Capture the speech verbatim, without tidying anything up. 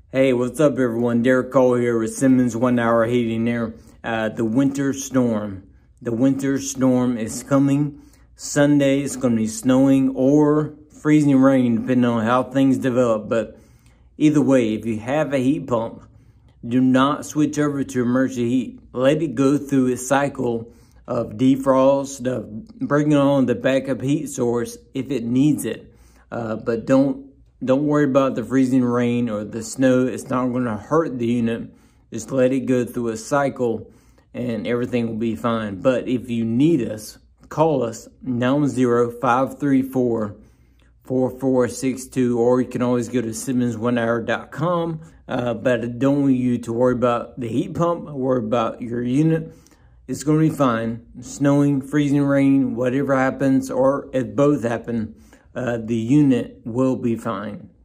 Hey, what's up everyone? Derek Cole here with Simmons One Hour Heating there. Uh, the winter storm. The winter storm is coming. Sunday it's going to be snowing or freezing rain depending on how things develop. But either way, if you have a heat pump, do not switch over to emergency heat. Let it go through its cycle of defrost, of bringing on the backup heat source if it needs it. Uh, but don't Don't worry about the freezing rain or the snow. It's not going to hurt the unit. Just let it go through a cycle and everything will be fine. But if you need us, call us nine one zero, five three four, four four six two, or you can always go to simmons one hour dot com. Uh, but I don't want you to worry about the heat pump, worry about your unit. It's going to be fine. Snowing, freezing rain, whatever happens, or if both happen, Uh, the unit will be fine.